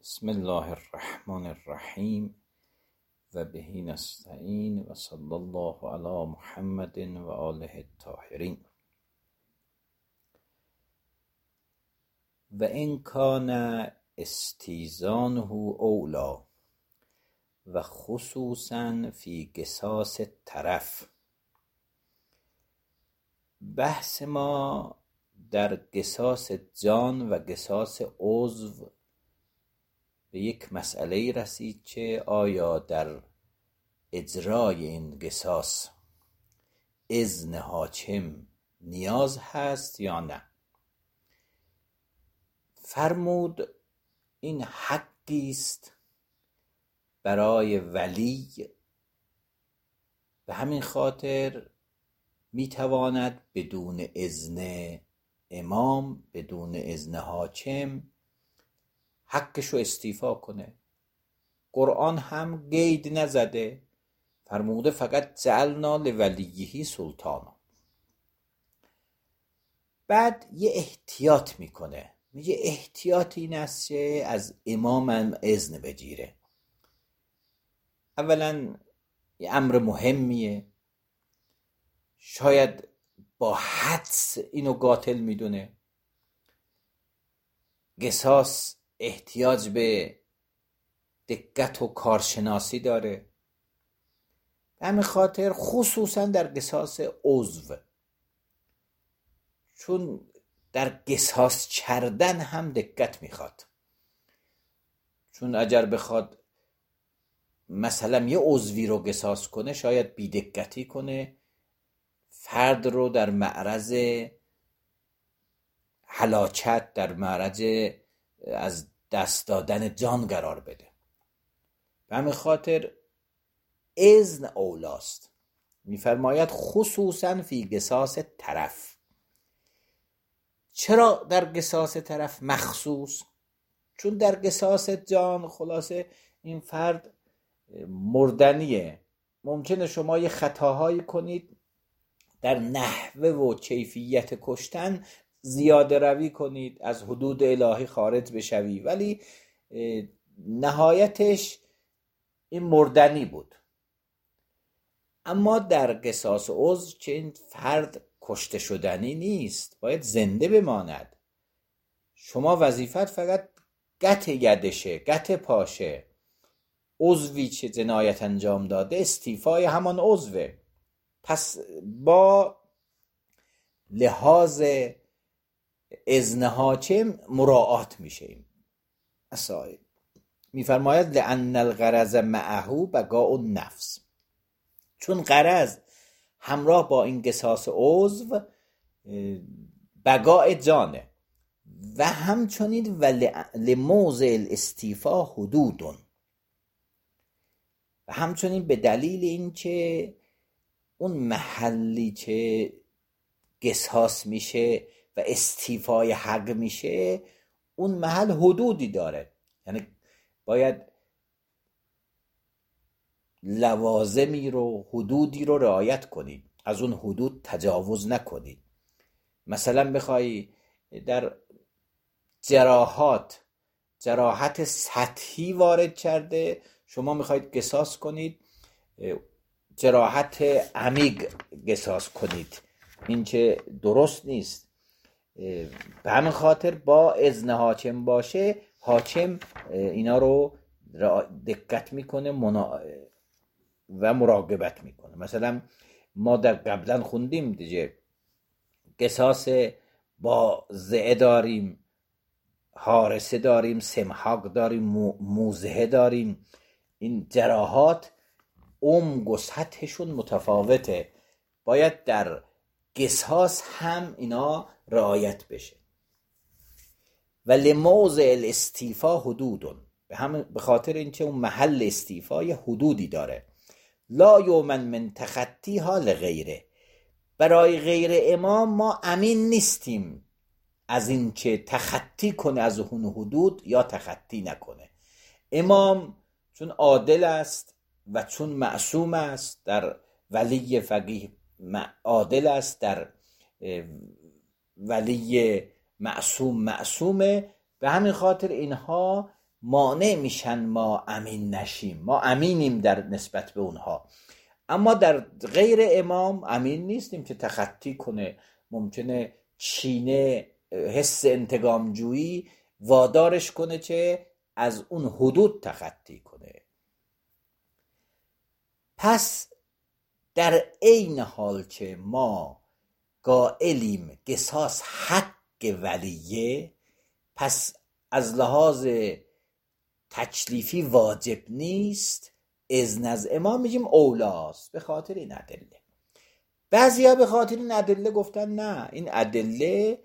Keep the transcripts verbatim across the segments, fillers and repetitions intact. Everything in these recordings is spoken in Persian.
بسم الله الرحمن الرحیم و به نستعین و صلی الله علی محمد و آله الطاهرین. و این کان استیزانه اولا و خصوصا فی قصاص طرف. بحث ما در قصاص جان و قصاص عضو به یک مسئله رسید که آیا در اجرای این قصاص اذن حاکم نیاز هست یا نه. فرمود این حقی است برای ولی، به همین خاطر میتواند بدون اذن امام، بدون اذن حاکم حقشو استیفا کنه. قرآن هم قید نزده، فرموده فقط جعلنا لولیه سلطانا. بعد یه احتیاط میکنه، میگه احتیاط این است که از امام هم اذن بگیره. اولا یه امر مهمیه، شاید با حدس اینو قاتل میدونه. قصاص احتیاج به دقت و کارشناسی داره، به همین خاطر خصوصا در قصاص عضو، چون در قصاص کردن هم دقت میخواد. چون اگر بخواد مثلا یه عضوی رو قصاص کنه، شاید بی‌دقتی کنه، فرد رو در معرض هلاکت، در معرض از دست دادن جان قرار بده. به همین خاطر اذن اولاست. میفرماید خصوصا فی قصاص طرف. چرا در قصاص طرف مخصوص؟ چون در قصاص جان خلاصه این فرد مردنیه، ممکنه شما یه خطاهایی کنید در نحوه و کیفیت کشتن، زیاده روی کنید، از حدود الهی خارج بشوی، ولی نهایتش این مردنی بود. اما در قصاص عضو که این فرد کشته شدنی نیست، باید زنده بماند. شما وظیفت فقط قطع یدشه، قطع پاشه. عضوی که جنایت انجام داده استیفای همان عضوه. پس با لحاظ اذن حاکم مراعات میشه. این مسائل میفرماید لأن الغرض معه بقاء النفس، چون غرض همراه با این قصاص عضو بقاء جانه. و همچنین و لموضع الاستیفا حدود، و همچنین به دلیل این که اون محلی که قصاص میشه و استیفای حق میشه، اون محل حدودی داره. یعنی باید لوازمی رو، حدودی رو رعایت کنید، از اون حدود تجاوز نکنید. مثلا بخوای در جراحات جراحت سطحی وارد کرده، شما میخواید قصاص کنید، جراحت عمیق قصاص کنید، این که درست نیست. به همین خاطر با اذن حاکم باشه، حاکم اینا رو دقت میکنه و مراقبت میکنه. مثلا ما در قبلا خوندیم دیگه، قصاص با زعه داریم، حارسه داریم، سمحاق داریم، موزه داریم. این جراحات عمق و سطحشون متفاوته، باید در قصاص هم اینا رعایت بشه. و لموضع الاستیفا حدود، به هم به خاطر اینکه اون محل استیفای حدودی داره. لا یومن من تخطیها لغیره، برای غیر امام ما امین نیستیم از این که تخطی کنه از اون حدود یا تخطی نکنه. امام چون عادل است و چون معصوم است، در ولی فقیه عادل است، در ولی معصوم معصومه، به همین خاطر اینها مانع میشن ما امین نشیم. ما امینیم در نسبت به اونها، اما در غیر امام امین نیستیم که تخطی کنه. ممکنه چینه حس انتقامجویی وادارش کنه چه از اون حدود تخطی کنه. پس در عین حال که ما قائلیم قصاص حق ولیه، پس از لحاظ تکلیفی واجب نیست، اذن از امام میگیم اولاست به خاطر این ادله. بعضی ها به خاطر این ادله گفتن نه، این ادله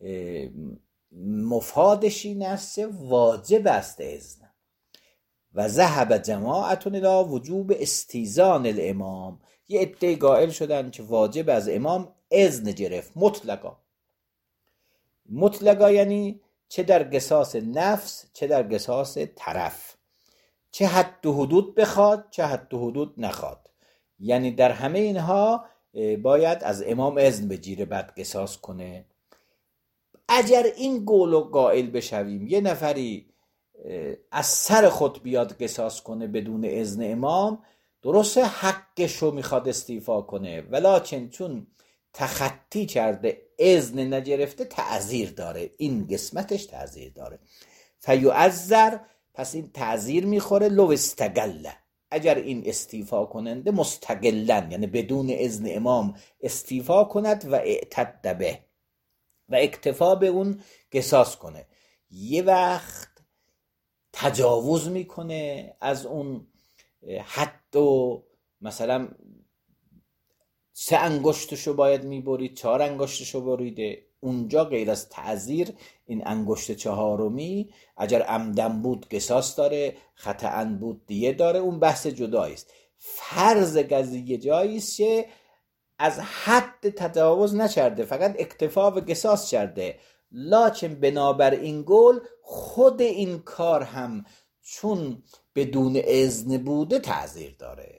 مفادش این است واجب است اذن. و ذهب جماعت الی وجوب استیزان الامام، یه عده قائل شدن که واجب از امام اذن گرفت مطلقا. مطلقا یعنی چه در قصاص نفس چه در قصاص طرف، چه حد و حدود بخواد چه حد و حدود نخواد، یعنی در همه اینها باید از امام اذن بگیره بعد قصاص کنه. اگر این قول قائل بشویم یه نفری از سر خود بیاد قصاص کنه بدون اذن امام، درسته حقشو میخواد استیفا کنه، ولکن چون تخطی کرده اذن نگرفته تعذیر داره، این قسمتش تعذیر داره. فیعذر، پس این تعذیر میخوره. لو استقل، اگر این استیفا کننده مستقلن یعنی بدون اذن امام استیفا کند و اعتد به و اکتفا به اون قصاص کنه، یه وقت تجاوز میکنه از اون حد و مثلا سه انگشتشو باید میبرید، چهار انگشتشو بریده، اونجا غیر از تعذیر این انگشت چهارمی اگر عمدن بود قصاص داره، خطأ بود دیه داره، اون بحث جدایی است. فرض قضیه جایی است که از حد تجاوز نکرده، فقط اکتفا به قصاص کرده، لکن بنابر این قول خود این کار هم چون بدون اذن بوده تعذیر داره.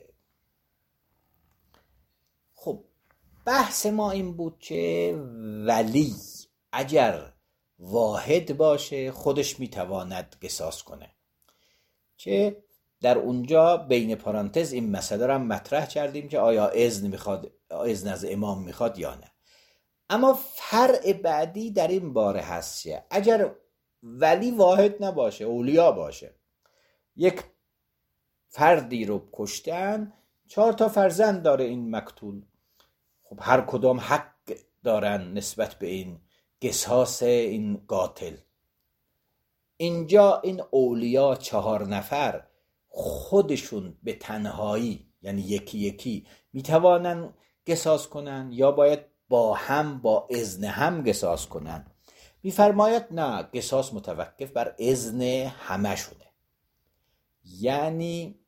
خب بحث ما این بود که ولی اگر واحد باشه خودش میتواند قصاص کنه، که در اونجا بین پرانتز این مسئله را مطرح کردیم که آیا اذن میخواد، اذن از امام میخواد یا نه. اما فرع بعدی در این باره هست که اگر ولی واحد نباشه، اولیا باشه، یک فردی رو کشتن، چهار تا فرزند داره این مقتول، خب هر کدام حق دارن نسبت به این قصاص این قاتل. اینجا این اولیا چهار نفر خودشون به تنهایی یعنی یکی یکی میتوانن قصاص کنن یا باید با هم با اذن هم قصاص کنن؟ میفرماید نه، قصاص متوقف بر اذن همه شده. یعنی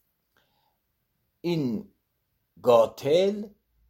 این قاتل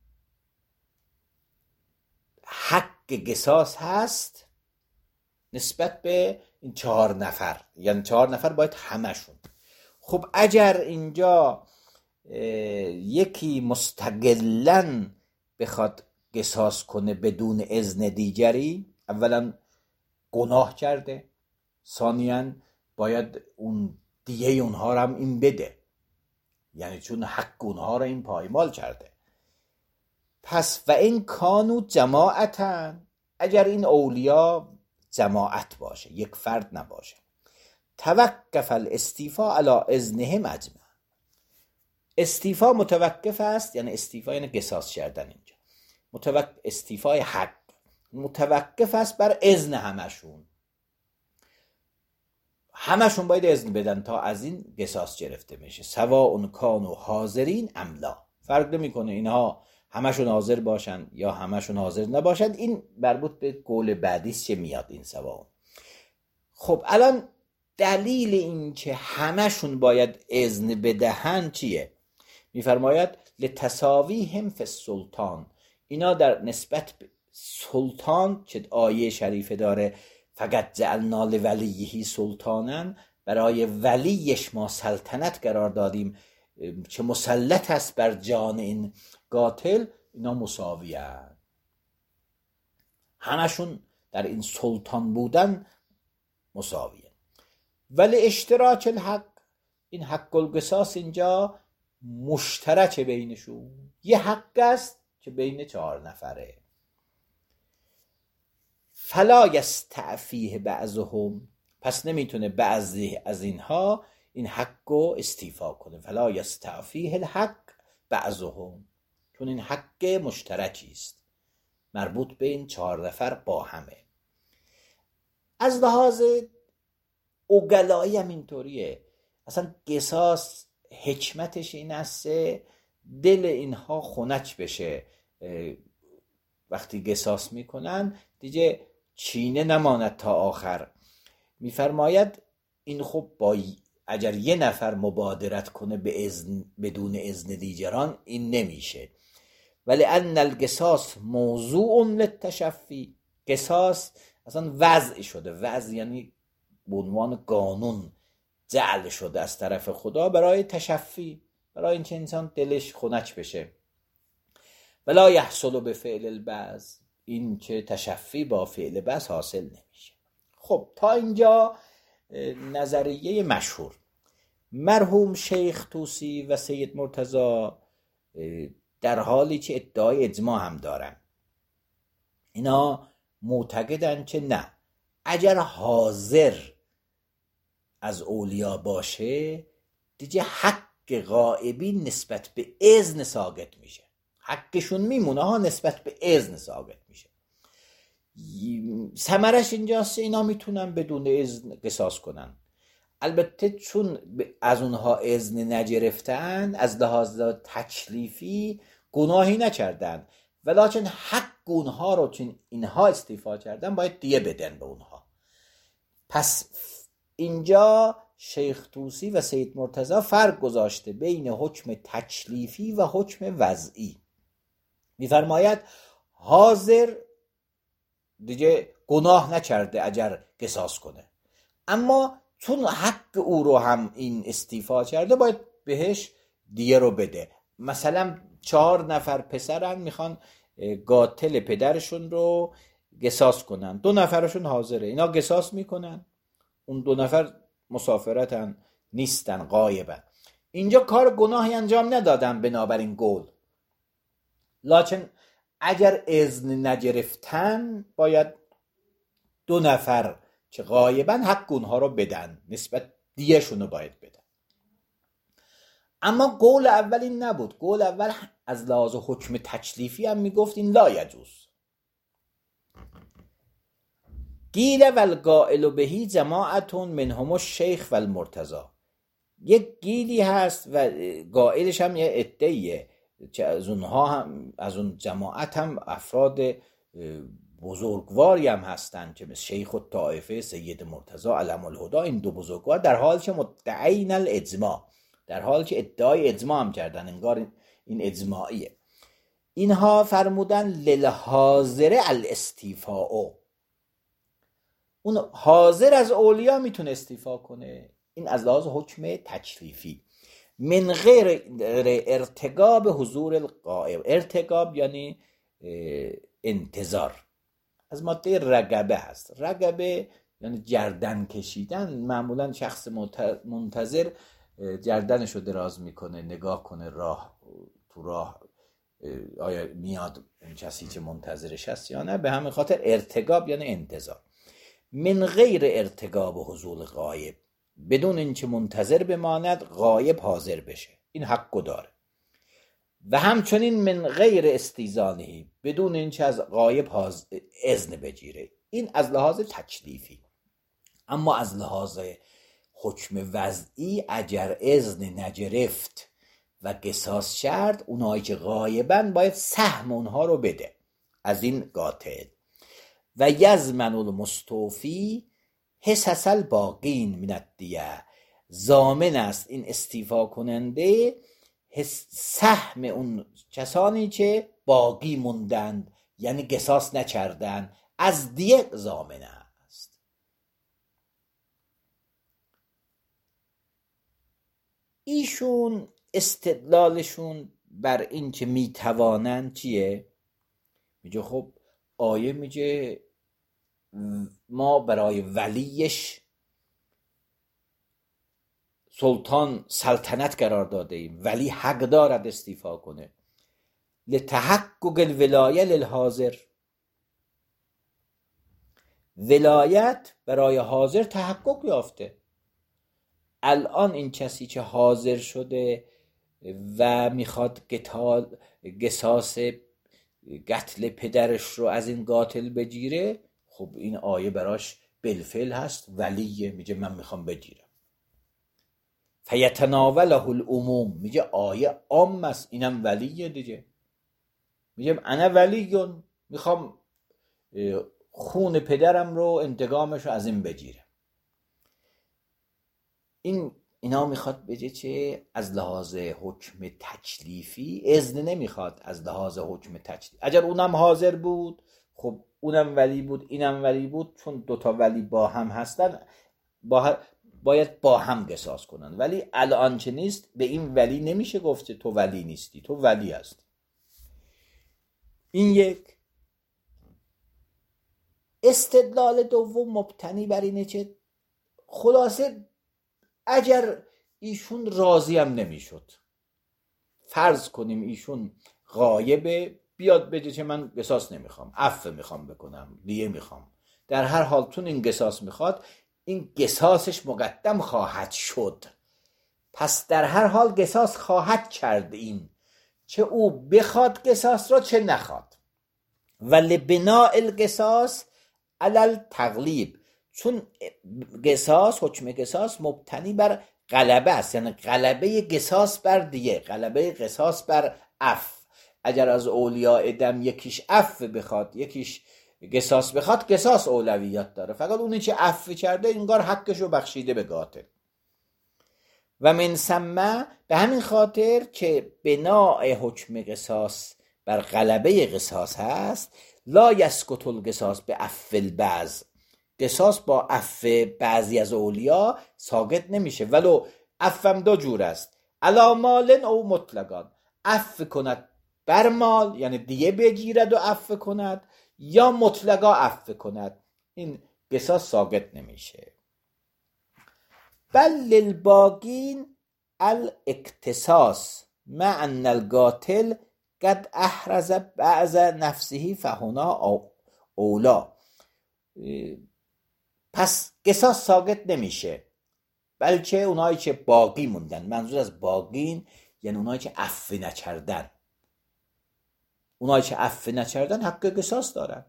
حق قصاص هست نسبت به این چهار نفر، یعنی چهار نفر باید همشون. خب اگر اینجا یکی مستقلاً بخواد قصاص کنه بدون اذن دیگری، اولا گناه کرده، ثانیاً باید اون دیه اونها رو هم این بده، یعنی چون حق اونها رو این پایمال کرده. پس و این کانو جماعتن، اگر این اولیا جماعت باشه، یک فرد نباشه، توقف الاستیفاء علی اذنهم اجمع، استیفا متوقف است، یعنی استیفا یعنی قصاص کردن، اینجا متوقف استیفای حق متوقف است بر اذن همشون، همشون باید اذن بدن تا از این قصاص گرفته میشه. سواء کانوا حاضرین ام لا، فرق نمیکنه اینها همشون حاضر باشن یا همشون حاضر نباشند، این مربوط به قول بعدی است که میاد این سواء. خب الان دلیل این که همشون باید اذن بدهن چیه؟ میفرماید لتساویهم فی السلطان، اینا در نسبت به سلطان که آیه شریفه داره فقط جعلنا لولیه سلطانا، برای ولیش ما سلطنت قرار دادیم که مسلط است بر جان این قاتل، اینا مساوی هستند، همشون در این سلطان بودن مساویه. ولی اشتراک الحق، این حق القصاص اینجا مشترک بینشون، یه حق است که بین چهار نفره. فلا یستعفیه بعضهم، پس نمیتونه بعضی از اینها این حق رو استیفا کنه. فلا یستعفیه الحق بعضهم، چون این حق مشترکی است مربوط به این چهار نفر با همه. از لحاظ اوگلایی هم اینطوریه، اصلا قصاص حکمتش این است دل اینها خنک بشه، وقتی قصاص میکنن دیگه چینه نماند تا آخر. میفرماید این خب با اگر یه نفر مبادرت کنه به اذن بدون اذن دیگران این نمیشه. ولی ان القصاص موضوع للتشفی، قصاص اصلا وضع شده، وضع یعنی به عنوان قانون جعل شده از طرف خدا برای تشفی، برای اینکه انسان دلش خنک بشه. ولا یحصل به فعل البعض، این که تشفی با فعل بعض حاصل نمیشه. خب تا اینجا نظریه مشهور. مرحوم شیخ طوسی و سید مرتضی در حالی که ادعای اجماع هم دارن، اینا معتقدن که نه، اگر حاضر از اولیا باشه دیگه حق غائبین نسبت به اذن ساقط میشه، حقشون میمونه ها، نسبت به اذن ساقط میشه. ثمرش اینجاست اینا میتونن بدون اذن قصاص کنن. البته چون از اونها اذن نگرفتن، از لحاظ تکلیفی گناهی نکردن، ولیکن حق اونها رو چون اینها استیفا کردن باید دیه بدن به اونها. پس اینجا شیخ طوسی و سید مرتضی فرق گذاشته بین حکم تکلیفی و حکم وضعی. میفرماید حاضر دیگه گناه نکرده اگر قصاص کنه، اما چون حق او رو هم این استیفا کرده باید بهش دیه رو بده. مثلا چهار نفر پسرن میخوان قاتل پدرشون رو قصاص کنن، دو نفرشون حاضره، اینا قصاص میکنن، اون دو نفر مسافرتن نیستن غایبن، اینجا کار گناهی انجام ندادن بنابراین قول. لکن اگر اذن نگرفتن باید دو نفر که غایبن حق اونها رو بدن، نسبت دیهشون رو باید بدن. اما قول اول این نبود، قول اول از لحاظ حکم تکلیفی هم میگفت این لا یجوز. قیل والقائل بهی جماعتون منهم الشیخ والمرتضی، یک گیلی هست و قائلش هم یه عده‌ایه که از اونها هم از اون جماعت هم افراد بزرگواری هم هستن که مثل شیخ الطائفه سید مرتضی علم الهدی، این دو بزرگوار در حال که مدعین الاجماع، در حال که ادعای اجماع هم کردن، انگار این اجماعیه. اینها فرمودن للحاضر الاستیفاء، اون حاضر از اولیا میتونه استیفا کنه، این از لحاظ حکم تکلیفی، من غیر ارتقاب حضور الغائب. ارتقاب یعنی انتظار، از ماده رقبه هست. رقبه یعنی گردن کشیدن، معمولا شخص منتظر گردنش رو دراز میکنه نگاه کنه راه تو راه آیا میاد اون کسی که منتظرش هست یا نه، به همین خاطر ارتقاب یعنی انتظار. من غیر ارتقاب حضور غایب، بدون اینکه منتظر بماند غایب حاضر بشه، این حقو داره. و همچنین من غیر استیزانهی، بدون اینکه از غایب اذن بگیره، این از لحاظ تکلیفی. اما از لحاظ حکم وضعی اگر اذن نگرفت و قصاص کرد، اونایی که غایبن باید سهم اونها رو بده از این قاتل. و یضمن المستوفی حصص الباقین من الدیه، ضامن است این استیفا کننده سهم اون کسانی که باقی موندند، یعنی قصاص نکردند، از دیه ضامن است. ایشون استدلالشون بر این که میتوانند چیه؟ میگه خب آیه میگه ما برای ولیش سلطان سلطنت قرار داده ایم، ولی حق دارد استیفا کنه. لتحقق الولایه للحاضر، ولایت برای حاضر تحقق یافته. الان این کسی که حاضر شده و میخواد قتال قصاص قتل پدرش رو از این قاتل بگیره، خب این آیه براش بالفعل هست، ولیه، میگه من میخوام بگیرم. فیتناوله العموم، میگه آیه عام است، اینم ولیه دیگه. میگه انا ولیون، میخوام خون پدرم رو انتقامش رو از این بگیرم. این اینا میخواد بگه چه؟ از لحاظ حکم تکلیفی اذن نمیخواد، از لحاظ حکم تکلیفی اگر اونم حاضر بود، خب اونم ولی بود اینم ولی بود، چون دوتا ولی با هم هستن با باید با هم قصاص کنن. ولی الان چه نیست، به این ولی نمیشه گفت تو ولی نیستی، تو ولی هستی. این یک. استدلال دوم مبتنی بر اینه که خلاصه اگر ایشون راضی هم نمیشد، فرض کنیم ایشون غایبه، بیاد بگه که من قصاص نمیخوام، عفو میخوام بکنم، دیه میخوام، در هر حال تون این قصاص میخواد، این قصاصش مقدم خواهد شد، پس در هر حال قصاص خواهد کرد، این چه او بخواد قصاص را چه نخواد. ولی بناء القصاص علی التغلیب، چون قصاص، حکم قصاص مبتنی بر غلبه است، یعنی غلبه قصاص بر دیه، غلبه قصاص بر عفو. اگر از اولیاء دم یکیش عفو بخواد یکیش قصاص بخواد، قصاص اولویت داره، فقط اونی که عفو کرده انگار حقشو بخشیده به قاتل. و من ثم، به همین خاطر که بناء حکم قصاص بر غلبه قصاص هست، لا یسقط القصاص به عفو البعض، قصاص با عفو بعضی از اولیاء ساقط نمیشه، ولو عفو دو جور است، علی مال او مطلقان، عفو کند بر مال یعنی دیه بگیرد و عفو کند، یا مطلقا عفو کند، این قصاص ساقط نمیشه. بل للباقین الاقتصاص مع ان القاتل قد احرز بعض نفسه فهنا اولا، پس قصاص ساقط نمیشه، بلکه اونایی که باقی موندن، منظور از باقین یعنی اونایی که عفو نکردن، اونایی که عفو نکردن حق قصاص دارن،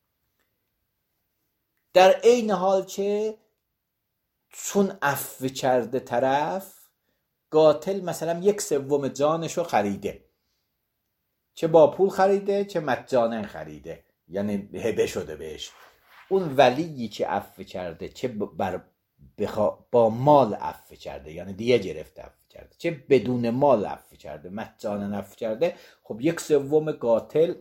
در عین حال که چون عفو کرده طرف، قاتل مثلا یک سوم جانشو خریده، چه با پول خریده چه مجانا خریده، یعنی هبه شده بهش، اون ولیی که عفو کرده چه بر بخوا... با مال عفو کرده یعنی دیگه گرفته عفو کرده، چه بدون مال عفو کرده، مجانا عفو کرده، خب یک سوم قاتل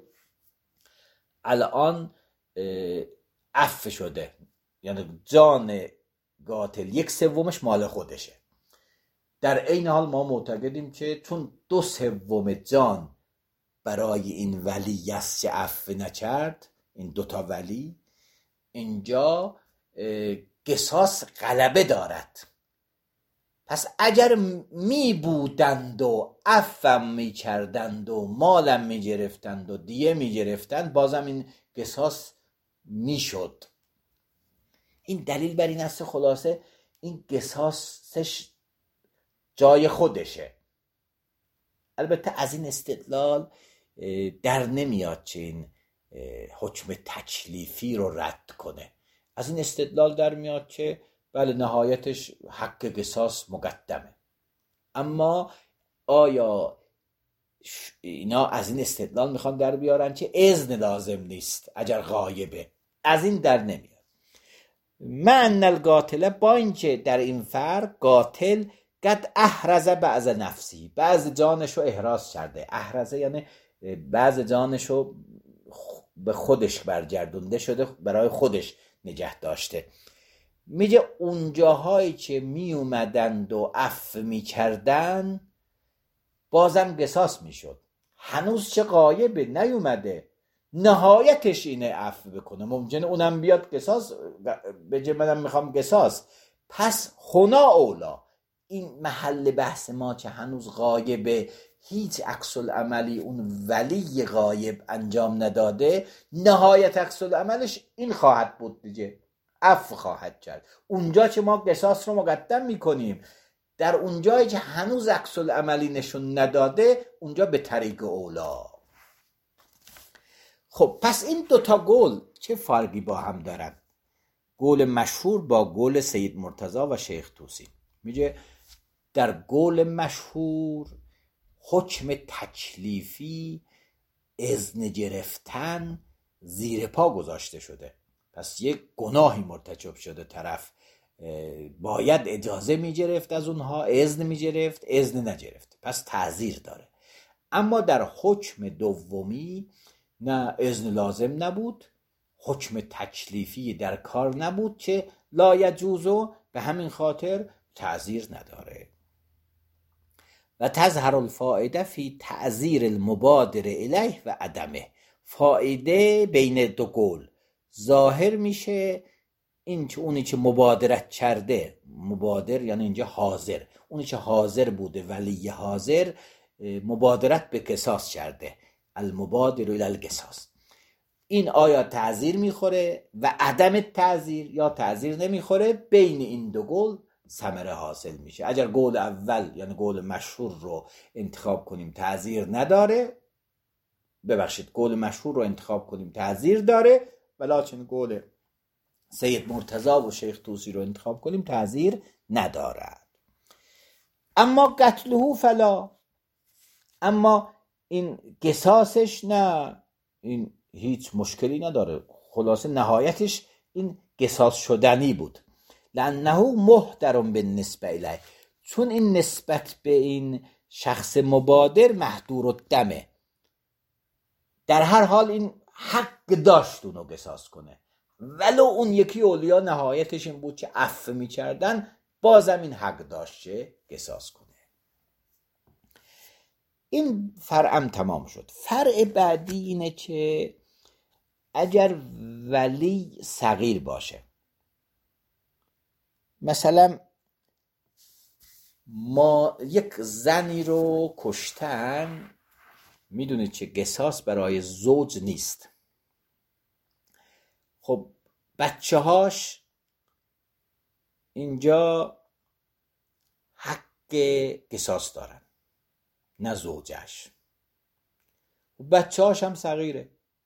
الان عفو شده، یعنی جان قاتل یک سومش مال خودشه. در عین حال ما معتقدیم که چون دو سوم جان برای این ولی است که عفو نکرد، این دوتا ولی، اینجا قصاص غلبه دارد. پس اگر می بودند و عفو می کردند و مالم می گرفتند و دیه می گرفتند، بازم این قصاص می شد. این دلیل بر این است خلاصه این قصاصش جای خودشه. البته از این استدلال در نمیاد که این حکم تکلیفی رو رد کنه، از این استدلال در میاد که بله نهایتش حق قصاص مقدمه، اما آیا اینا از این استدلال میخوان در بیارن که اذن لازم نیست اگر غایبه؟ از این در نمیاد. من القاتل، با اینکه در این فرق قاتل قد احرز بعض نفسی، بعض جانشو احراز کرده، احرزه یعنی بعض جانشو به خودش برگردونده شده، برای خودش نگه داشته. میگه اونجاهایی که می اومدند و عفو می کردن بازم قصاص می شد، هنوز چه غایبه نیومده، نهایتش اینه عفو بکنه، ممکنه اونم بیاد قصاص بگه منم میخوام قصاص، پس هنا اولا، این محل بحث ما که هنوز غایبه، هیچ عکس العملی اون ولی غایب انجام نداده، نهایت عکس العملش این خواهد بود دیگه، عفو خواهد کرد. اونجا که ما قصاص رو مقدم میکنیم، در اونجایی که هنوز عکس العملی نشون نداده، اونجا به طریق اولا. خب پس این دوتا قول چه فرقی با هم دارن؟ قول مشهور با قول سید مرتضی و شیخ طوسی. میگه در قول مشهور حکم تکلیفی، اذن گرفتن زیر پا گذاشته شده. پس یک گناهی مرتکب شده، طرف باید اجازه میگرفت از اونها، اذن میگرفت، اذن نگرفت، پس تعزیر داره. اما در حکم دومی نه اذن لازم نبود، حکم تکلیفی در کار نبود که لا یجوزو، به همین خاطر تعزیر نداره. و تظهر الفائده فی تعزیر المبادر الیه و عدمه. فائده بین دو قول ظاهر میشه، این که اونی که مبادرت کرده، مبادر یعنی اینجا حاضر، اونی که حاضر بوده، ولی حاضر، مبادرت به قصاص کرده، المبادر الی القصاص، این آیا تعزیر میخوره و عدم تعزیر یا تعزیر نمیخوره، بین این دو قول ثمره حاصل میشه. اگر قول اول یعنی قول مشهور رو انتخاب کنیم تعزیر نداره، ببخشید قول مشهور رو انتخاب کنیم تعزیر داره، ولیکن قول سید مرتضی و شیخ طوسی رو انتخاب کنیم تعزیر ندارد. اما قتله فلا، اما این قصاصش نه، این هیچ مشکلی نداره. خلاصه نهایتش این قصاص شدنی بود. لانه محترم بالنسبه الیه، چون این نسبت به این شخص مبادر محدور الدمه، در هر حال این حق داشت اونو قصاص کنه، ولو اون یکی اولیا نهایتش این بود که عفو میکردن، بازم این حق داشت که قصاص کنه. این فرعم تمام شد. فرع بعدی اینه که اگر ولی صغیر باشه، مثلا ما یک زنی رو کشتن، میدونید که قصاص برای زوج نیست. خب بچه هاش اینجا حق قصاص دارن، نه زوجش. بچه هاش هم صغیره.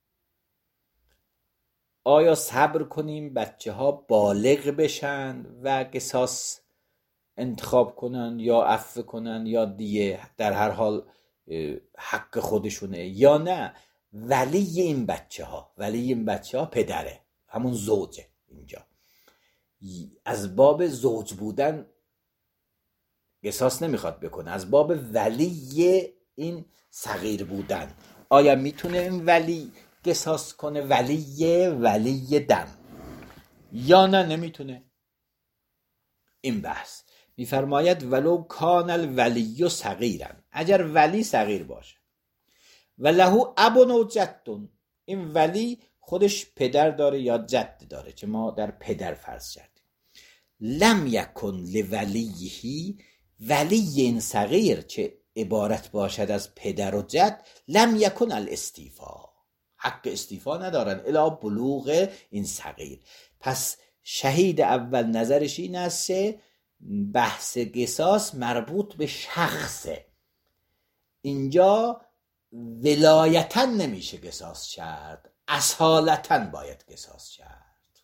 آیا صبر کنیم بچه ها بالغ بشن و قصاص انتخاب کنن، یا عفو کنن، یا دیه در هر حال حق خودشونه، یا نه ولی این بچه ها، ولی این بچه ها پدره، همون زوجه، اینجا از باب زوج بودن قصاص نمیخواد بکنه، از باب ولی این صغیر بودن. آیا میتونه این ولی قصاص کنه، ولی ولی دم، یا نه نمیتونه؟ این بحث میفرماید ولو کان الولی صغیرا، اگر ولی صغیر باشه، و له اب و جد، این ولی خودش پدر داره یا جد داره که ما در پدر فرض کردیم، لم یکن لولیه، ولی این صغیر که عبارت باشد از پدر و جد، لم یکن الاستیفا، حق استیفا ندارن الا بلوغ این صغیر. پس شهید اول نظرش این است که بحث قصاص مربوط به شخصه، اینجا ولایتا نمیشه قصاص کرد، اصالتا باید قصاص کرد.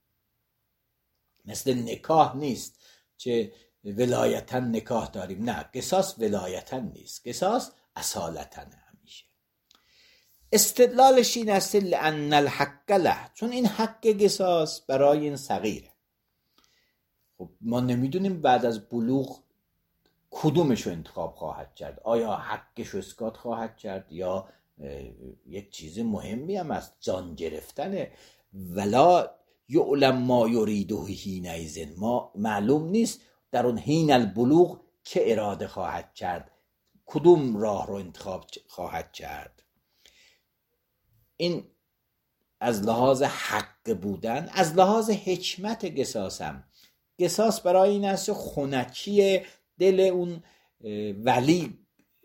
مثل نکاح نیست که ولایتا نکاح داریم، نه، قصاص ولایتا نیست، قصاص اصالتا همیشه. استدلالش این است لان الحق له، چون این حق قصاص برای این صغیره. خب ما نمیدونیم بعد از بلوغ کدومش رو انتخاب خواهد کرد، آیا حقش رو اسقاط خواهد کرد یا یک چیز مهمی هم از جان گرفتنه. ولا یعلم ما یریده حینئذ، ما معلوم نیست در اون حین البلوغ که اراده خواهد کرد، کدوم راه رو انتخاب خواهد کرد. این از لحاظ حق بودن. از لحاظ حکمت قصاص هم، قصاص برای این است خنکی دل اون ولی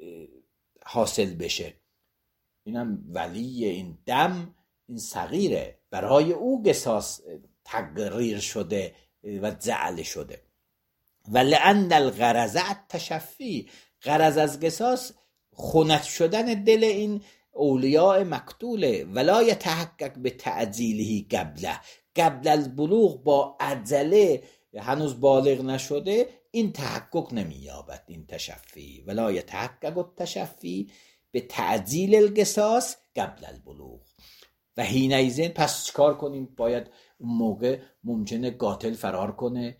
حاصل بشه. اینم ولی این دم این صغیره، برای او قصاص تقریر شده و جعل شده. ولأن الغرض التشفی، غرض از قصاص خنث شدن دل این اولیاء مقتوله. ولا یتحقق به تعجیله قبله، قبل البلوغ با عجله هنوز بالغ نشده این تحقق نمییابد این تشفی. ولا یتحقق التشفی به تعجیل القصاص قبل البلوغ. و حینئذ پس چیکار کنیم؟ باید اون موقع ممکنه قاتل فرار کنه،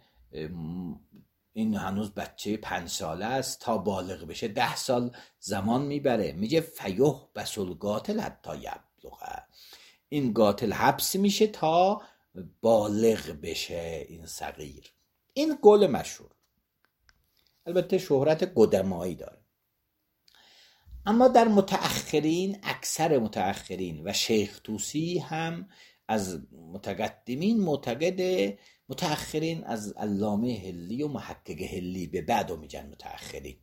این هنوز بچه پنج ساله است، تا بالغ بشه ده سال زمان میبره. میگه فیح بس القاتل حتی یبلغ، این قاتل حبس میشه تا بالغ بشه این صغیر. این قول مشهور، البته شهرت قدمایی داره. اما در متأخرین، اکثر متأخرین و شیخ طوسی هم از متقدمین معتقد، متأخرین از علامه حلی و محقق حلی به بعدو میگن متأخرین،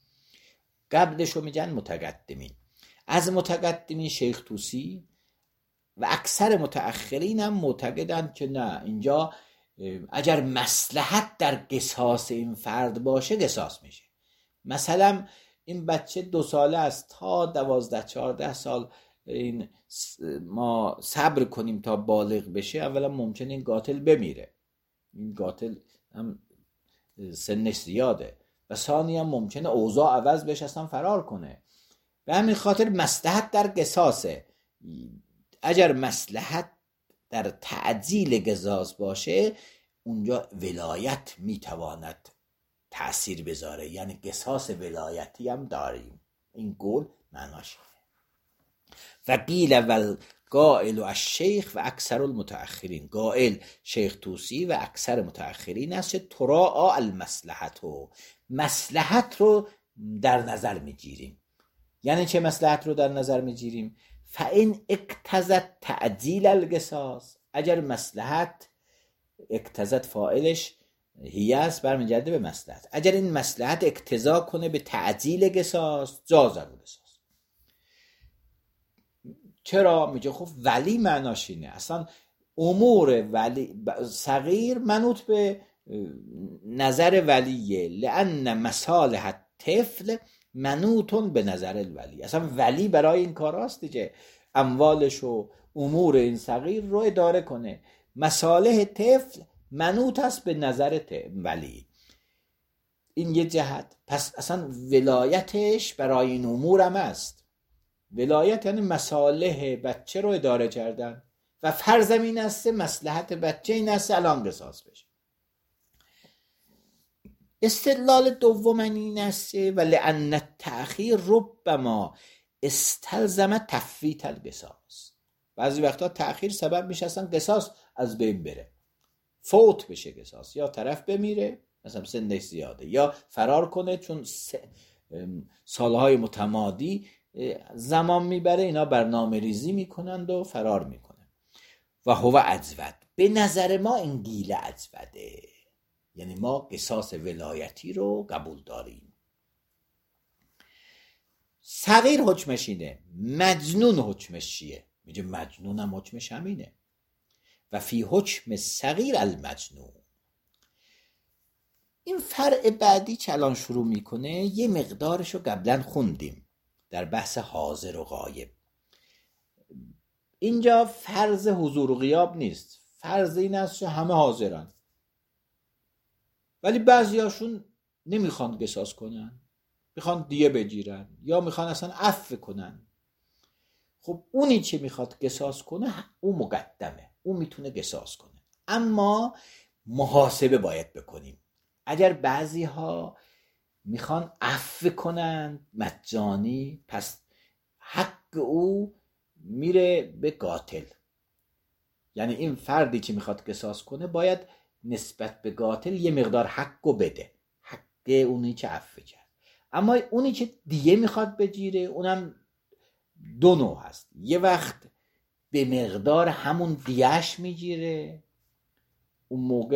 قبلشو میگن متقدمین. از متقدمین شیخ طوسی و اکثر متأخرین هم معتقدن که نه، اینجا اگر مصلحت در قصاص این فرد باشه قصاص میشه. مثلا این بچه دو ساله است، تا دوازده چهارده سال این ما صبر کنیم تا بالغ بشه، اولا ممکنه این قاتل بمیره، این قاتل هم سنش زیاده، و ثانی هم ممکنه اوضاع عوض بشه اصلا فرار کنه. به همین خاطر مصلحت در قصاصه. اگر مصلحت در تعجیل قصاص باشه اونجا ولایت میتواند تأثیر بذاره، یعنی قصاص ولایتی هم داریم. این قول معناش و قیل و قائل و الشیخ و اکثر المتأخرین، قائل شیخ طوسی و اکثر متأخرین است تراعا المصلحت، مصلحت رو در نظر میگیریم. یعنی چه مصلحت رو در نظر میگیریم؟ فإن اقتضت تعجیل القصاص، اگر مصلحت اقتضت فاعلش هی است برمیگرده به مصلحت، اگر این مصلحت اقتضا کنه به تعجیل قصاص جاز القصاص. چرا؟ میگه خب ولی معناش اینه، اصلا امور ولی صغیر منوط به نظر ولیه، لأن مصالح الطفل منوطون به نظر الولی. اصلا ولی برای این کار هست دیگه، اموالش و امور این صغیر رو اداره کنه. مصالح طفل منوط است به نظر ولی. این یه جهت. پس اصلا ولایتش برای این امور هم است. ولایت یعنی مصالح بچه رو اداره کردن، و فرضم این است مصلحت بچه این است الان قصاص بشه. استدلال دوم این است ولأن التأخیر ربما استلزم تفویت القصاص. بعضی وقتا تأخیر سبب میشه اصلا قصاص از بین بره، فوت بشه قصاص، یا طرف بمیره مثلا سنش زیاده، یا فرار کنه چون سالهای متمادی زمان میبره، اینا برنامه ریزی میکنند و فرار میکنند. و هو اجود، به نظر ما این گیله اجوده، یعنی ما قصاص ولایتی رو قبول داریم. صغیر حکمش اینه، مجنون حکمش چیه؟ میگه مجنون هم حکمش همینه. و فی حکم صغیر المجنون. این فرع بعدی که الان شروع میکنه یه مقدارشو قبلا خوندیم در بحث حاضر و غایب. اینجا فرض حضور و غیاب نیست، فرض این است که همه حاضرن ولی بعضیاشون نمیخوان قصاص کنن، میخوان دیه بگیرن یا میخوان اصلا عفو کنن. خب اونی که میخواد قصاص کنه اون مقدمه، اون میتونه قصاص کنه، اما محاسبه باید بکنیم. اگر بعضی ها میخوان عفو کنن مجانی، پس حق او میره به قاتل. یعنی این فردی که میخواد قصاص کنه باید نسبت به قاتل یه مقدار حقو بده، حق اونی که عفو کرد. اما اونی که دیه میخواد بگیره اونم دو نوع هست. یه وقت به مقدار همون دیهش میگیره، اون موقع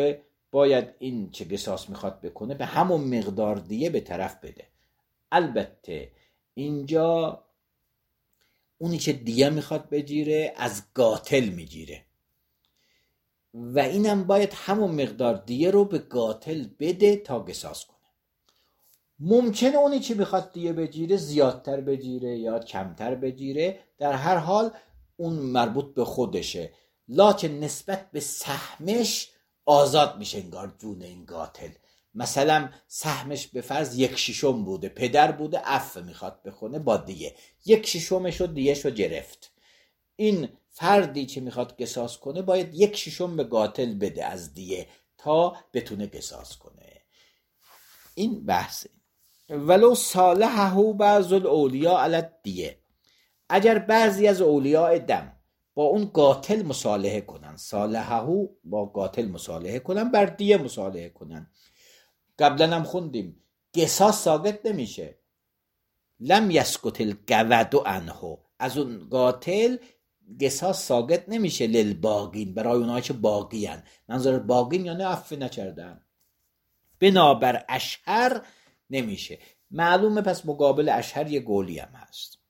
باید این چه قصاص میخواد بکنه به همون مقدار دیه به طرف بده. البته اینجا اونی که دیه میخواد بگیره از قاتل میگیره و اینم باید همون مقدار دیه رو به قاتل بده تا قصاص کنه. ممکنه اونی که میخواد دیه بگیره زیادتر بگیره یا کمتر بگیره، در هر حال اون مربوط به خودشه، لکن نسبت به سهمش آزاد میشه انگار جون این قاتل. مثلا سهمش به فرض یک شیشم بوده، پدر بوده، عفو میخواد بکنه با دیه، یک شیشمشو دیهشو گرفت. این فردی که میخواد قصاص کنه باید یک شیشم به قاتل بده از دیه تا بتونه قصاص کنه. این بحثه. ولو صالحه بعض الاولیاء علی الدیه، اگر بعضی از اولیاء دم با اون قاتل مصالحه کنن، صالحه با قاتل مصالحه کنن، بر دیه مصالحه کنن. قبلا هم خوندیم قصاص ثابت نمیشه. لم یسکت القود عنه، از اون قاتل قصاص ثابت نمیشه للباقین، برای اونایی که باقیان. منظور باقین یعنی عفو نکردن، بنابر اشهر نمیشه. معلومه پس مقابل اشهر یه قولی هم هست.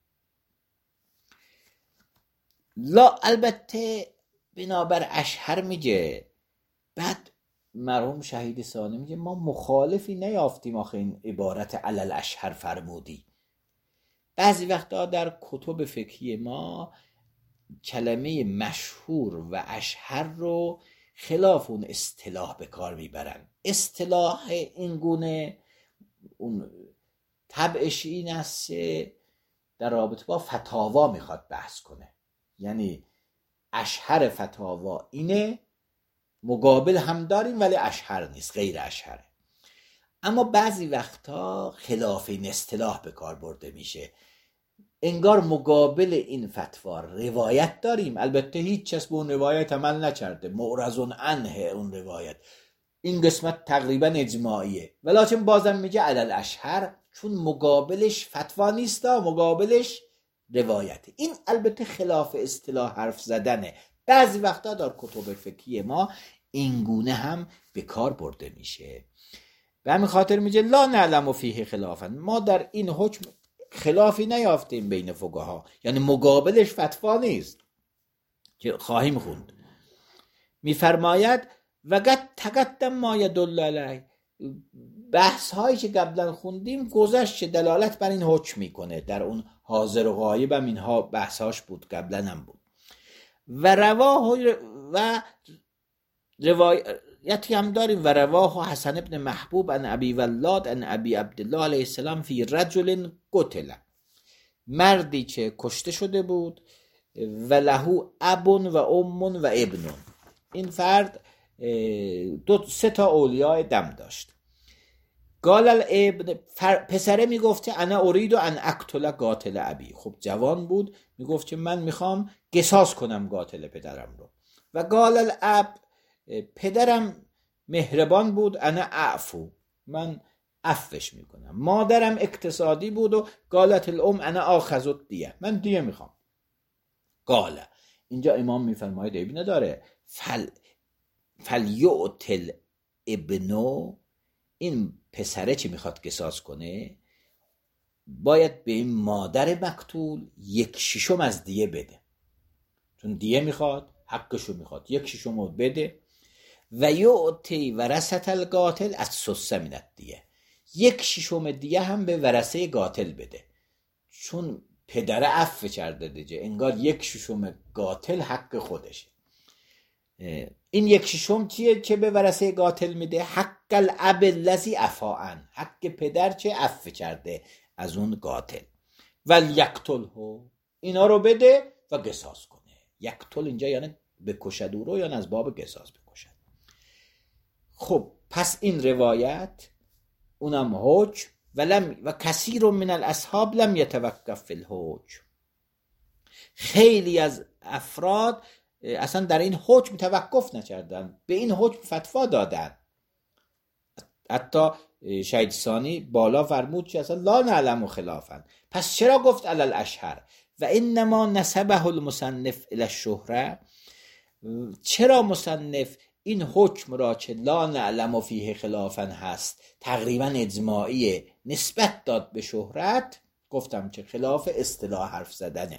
لا البته بنابر اشهر میگه. بعد مرحوم شهید ثانی میگه ما مخالفی نیافتیم آخه این عبارت علل اشهر فرمودی. بعضی وقتا در کتب فقهی ما کلمه مشهور و اشهر رو خلاف اون اصطلاح به کار میبرن. اصطلاح این گونه اون طبعش این است در رابطه با فتاوا میخواد بحث کنه، یعنی اشهر فتاوا اینه، مقابل هم داریم ولی اشهر نیست، غیر اشهره. اما بعضی وقتا خلاف این اصطلاح به کار برده میشه، انگار مقابل این فتوا روایت داریم، البته هیچ کس به اون روایت عمل نکرده، معرضون عنه اون روایت، این قسمت تقریبا اجماعیه، ولیکن بازم میگه علل اشهر، چون مقابلش فتوا نیست، مقابلش روایت. این البته خلاف اصطلاح حرف زدنه. بعضی وقتا در کتب فقهی ما این گونه هم به کار برده میشه. به همین خاطر میگه لا نعلم فیه خلافا، ما در این حکم خلافی نیافتیم بین فقها، یعنی مقابلش فتوا نیست که خواهیم خوند. میفرماید وقت تقدم ما یدل علیه، بحث هایی که قبلا خوندیم گذشت دلالت بر این حکم میکنه. در اون حاضر و غایب هم اینها بحث هاش بود، قبلا هم بود. و رواه و روایتی هم داریم و رواه حسن ابن محبوب عن ابی ولاد عن ابی عبدالله علیه السلام فی رجل قتل، مردی که کشته شده بود و لهو ابن و ام و ابن، این فرد دو سه تا اولیاء دم داشت. قال الابن، پسره میگفته انا اريد ان اقتل قاتل ابی، خب جوان بود، میگفت که من میخوام قصاص کنم قاتل پدرم رو. و قال الاب، پدرم مهربان بود، انا اعفو، من عفوش میکنم. مادرم اقتصادی بود و قالت الام انا آخذ الدیه، من دیه میخوام. قال، اینجا امام میفرماید عیبی نداره، فل فلیعتل ابنو، این پسره چی میخواد قصاص کنه باید به این مادر مقتول یک ششم از دیه بده، چون دیه میخواد، حقشو میخواد، یک ششم رو بده. و یعطی ورثت القاتل از سسه من الدیه، یک ششم دیه هم به ورثه قاتل بده، چون پدر عفو کرده دیگه، انگار یک ششم قاتل حق خودشه. این یک ششم چیه که به ورثه قاتل میده؟ حق الاب الذی عفا عنه، حق پدر چه عفو کرده از اون قاتل. ول یقتله، اینا رو بده و قصاص کنه. یقتل اینجا یعنی بکشد او رو، یا از باب قصاص بکشد. خب پس این روایت اونم حکم ولم و کثیر من الاصحاب لم یتوقف فی الحکم، خیلی از افراد اصلا در این حکم توقف نکردن، به این حکم فتوا دادن. حتی شهید ثانی بالا فرمود که اصلا لا نعلم خلافا. پس چرا گفت علی الاشهر؟ و انما نسبه المصنف الی الشهره، چرا مصنف این حکم را که لا نعلم فیه خلافا هست تقریبا اجماعی نسبت داد به شهرت، گفتم که خلاف اصطلاح حرف زدنه،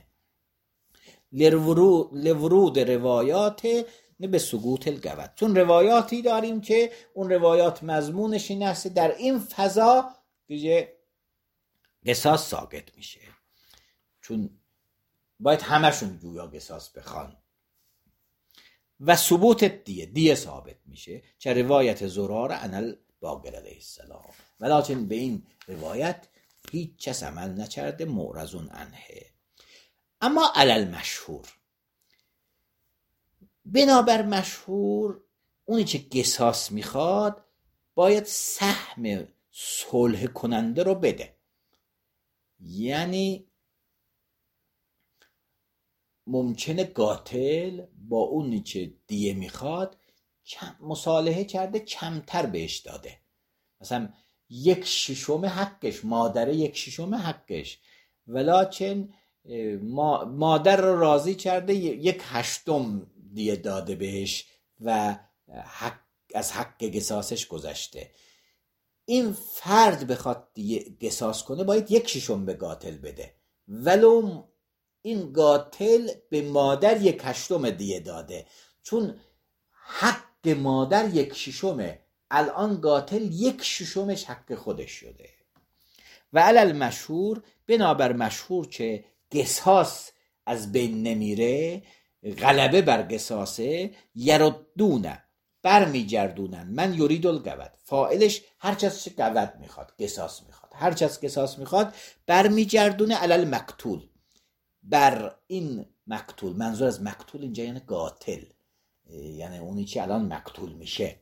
لورود روایات به سقوط الگود، چون روایاتی داریم که اون روایات مضمونش این است در این فضا دیگه قصاص ساقط میشه، چون باید همشون جویا قصاص بخوان و ثبوت دیه دیه ثابت میشه، چه روایت زرار عن باقر علیه السلام، ولیکن به این روایت هیچ کس عمل نکرده معرضون عنه. اما علل مشهور، بنابر مشهور اونی که قصاص میخواد باید سهم صلح کننده رو بده، یعنی ممکنه قاتل با اونی که دیه میخواد مصالحه کرده کمتر بهش داده، مثلا یک ششم حقش، مادر یک ششم حقش، ولیکن مادر رو راضی کرده یک هشتم دیه داده بهش و حق از حق قصاصش گذشته. این فرد بخواد دیه قصاص کنه باید یک ششم به قاتل بده، ولو این قاتل به مادر یک هشتم دیه داده، چون حق مادر یک ششمه، الان قاتل یک ششمش حق خودش شده. و علل مشهور، بنابر مشهور که قصاص از بین نمیره، غلبه بر قصاصه، یردونه برمی گردونن، من یرید القود، فاعلش هر کس قود میخواد، قصاص میخواد، هر کس قصاص میخواد برمی گردونه علل مقتول، بر این مقتول، منظور از مقتول اینجا یعنی قاتل، یعنی اونی که الان مقتول میشه،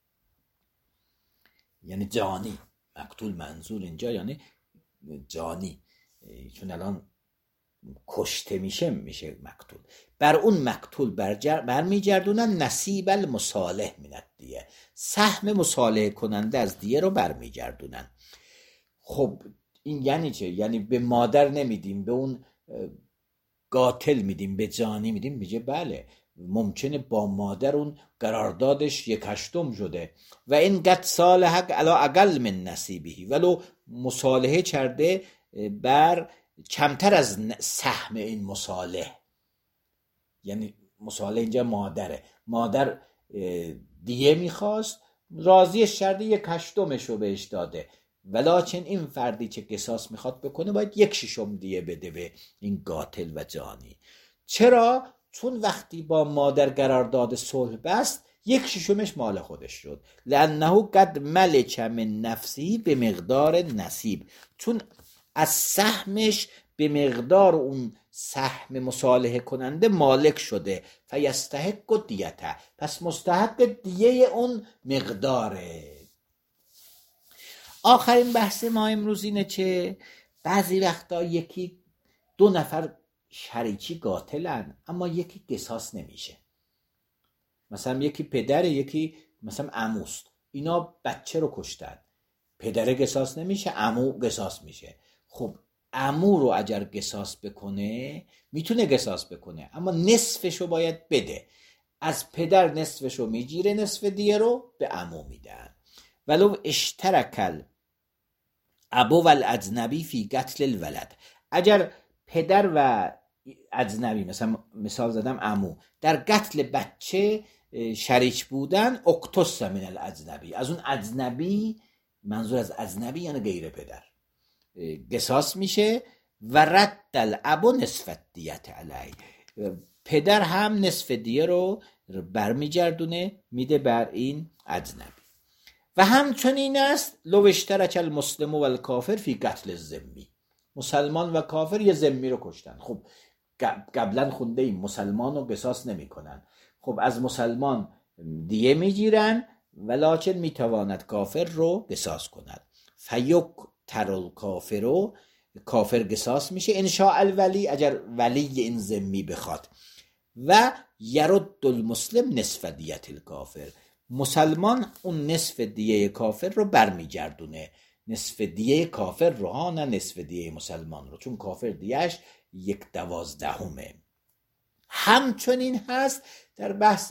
یعنی جانی، مقتول منظور اینجا یعنی جانی، چون الان کشته میشه میشه مقتول، بر اون مقتول برمیگردونن نصیب المصالح من دیه، سهم مصالحه کننده از دیه رو برمیگردونن. خب این یعنی چه؟ یعنی به مادر نمیدیم، به اون قاتل میدیم، به جانی میدیم؟ میگه بله، ممکنه با مادر اون قراردادش یک هشتم شده و این قد صالح علی اقل من نصیبه، ولو مصالحه کرده بر کمتر از سهم این مصالح، یعنی مصالحه اینجا مادره، مادر دیه میخواست، راضیش کرده یک هشتمش رو بهش داده، ولیکن این فردی که قصاص میخواد بکنه باید یک ششم دیه بده به این قاتل و جانی. چرا؟ چون وقتی با مادر قرارداد صلح بست یک ششمش مال خودش شد، لانه قد ملک من نفسی به مقدار نصیب، چون از سهمش به مقدار اون سهم مصالحه کننده مالک شده، فیستحق دیته، پس مستحق دیه اون مقداره. آخرین بحث ما امروز اینه که بعضی وقتا یکی دو نفر شریکی قاتلن اما یکی قصاص نمیشه، مثلا یکی پدر، یکی مثلا عموست، اینا بچه رو کشتن، پدر قصاص نمیشه، عمو قصاص میشه. خب عمو رو اگر قصاص بکنه میتونه قصاص بکنه اما نصفشو باید بده، از پدر نصفشو میگیره، نصف دیگه رو به عمو میدن. ولو اشترکل ابو و الاجنبی فی قتل الولد، اگر پدر و اجنبی، مثلا مثال زدم عمو، در قتل بچه شریک بودن، اقتص من الاجنبی، از اون اجنبی، منظور از اجنبی یعنی غیر پدر، قصاص میشه و رد الابو نصف دیت علی، پدر هم نصف دیه رو برمیگردونه میده بر این اجنبی. و همچنین است لو اشترک المسلم و الکافر فی قتل الذمی، مسلمان و کافر یه ذمی رو کشتن، خب قبلا خونده ایم مسلمان رو قصاص نمی کنن، خب از مسلمان دیه میگیرن ولکن میتواند کافر رو قصاص کند، فیک ترل کافر رو، کافر قصاص میشه انشاء الولی، اگر ولی این ذمی بخواد، و یرد المسلم نصف دیت الکافر، مسلمان اون نصف دیه کافر رو برمیگردونه، نصف دیه کافر رو ها، نه نصف دیه مسلمان رو، چون کافر دیهش یک دوازدهمه. همچنین هست در بحث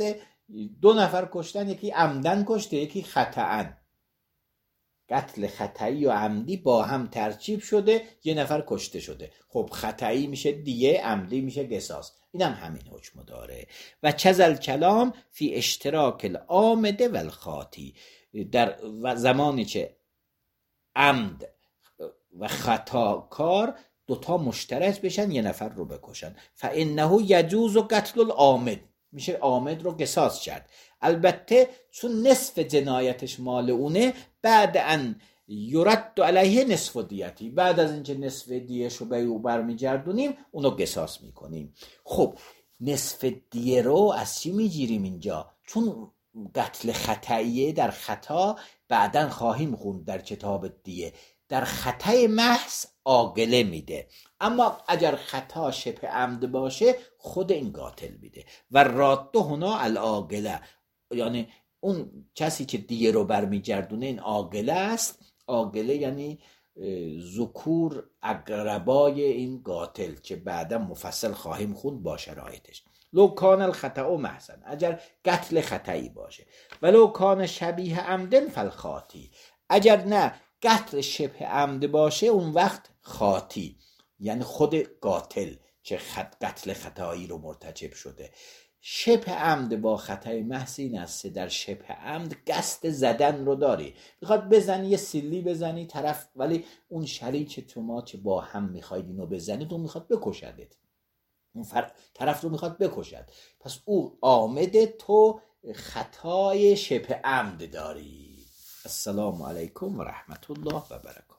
دو نفر کشتن، یکی عمدن کشته یکی خطأن. قتل خطایی و عمدی با هم ترکیب شده، یه نفر کشته شده. خب خطایی میشه دیه، عمدی میشه قصاص. اینم هم همین حکم داره. و چزل کلام فی اشتراک العامد و الخاطی، در زمانی که عمد و خطاکار دوتا مشترک بشن یه نفر رو بکشن، فانه یجوز قتل العامد، میشه عامد رو قصاص کرد. البته چون نصف جنایتش مال اونه، بعد ان یرد علیه نصف دیتی، بعد از اینکه نصف دیهش رو به او برمیگردونیم اونو قصاص میکنیم. خب نصف دیه رو از چی میگیریم اینجا؟ چون قتل خطاییه، در خطا بعدن خواهیم خوند در کتاب دیه، در خطای محض عاقله میده، اما اگر خطا شبه عمد باشه خود این قاتل میده. و راده هنا العاقله، یعنی اون کسی که دیه رو برمیگردونه این عاقله است. عاقله یعنی ذکور اقربای این قاتل که بعدا مفصل خواهیم خوند با شرایطش. لو کان الخطأ محضن، اگر قتل خطایی باشه. ولو کان شبیه عمدن فالخاطی، اگر نه قتل شبه عمد باشه اون وقت خاطی، یعنی خود قاتل که خط قتل خطایی رو مرتکب شده. شبه عمد با خطای محض این است در شبه عمد قصد زدن رو داری، میخواد بزنی یه سیلی بزنی طرف، ولی اون شریک شما که با هم میخواید اینو بزنید اون میخواد بکشدت، اون فر... طرف رو میخواد بکشد، پس او عامد، تو خطای شبه عمد داری. السلام علیکم و رحمت الله و برکاته.